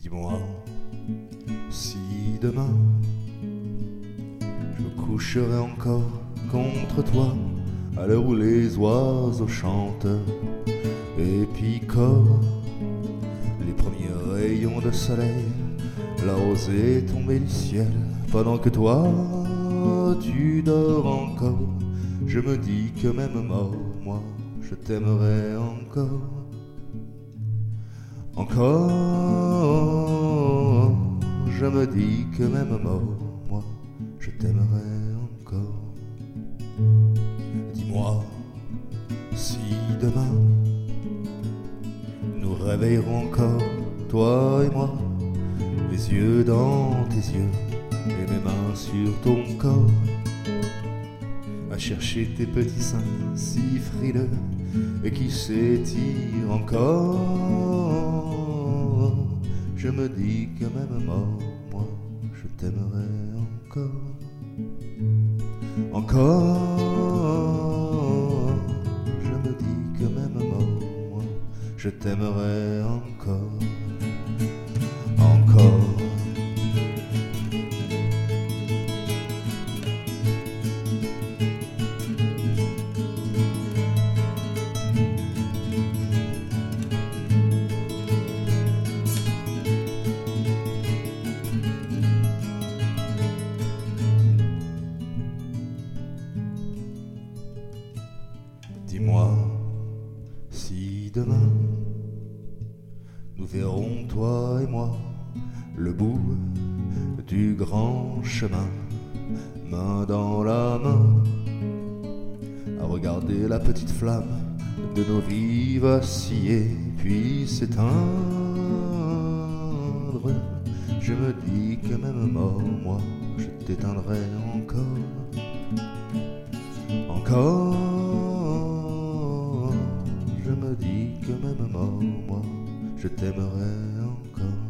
Dis-moi si demain je me coucherai encore contre toi à l'heure où les oiseaux chantent et picorent les premiers rayons de soleil, la rosée tombée du ciel, pendant que toi tu dors encore. Je me dis que même mort, moi je t'aimerai encore. Encore, je me dis que même mort, moi je t'aimerai encore. Dis-moi si demain nous réveillerons encore, toi et moi, les yeux dans tes yeux et mes mains sur ton corps, à chercher tes petits seins si frileux et qui s'étirent encore. Je me dis que même mort, moi je t'aimerai encore. Encore, je me dis que même mort, moi je t'aimerai encore. Encore. Dis-moi si demain nous verrons, toi et moi, le bout du grand chemin, main dans la main, à regarder la petite flamme de nos vies vaciller puis s'éteindre. Je me dis que même mort, moi je t'éteindrai encore. Encore, je me dis que même mort, moi je t'aimerai encore.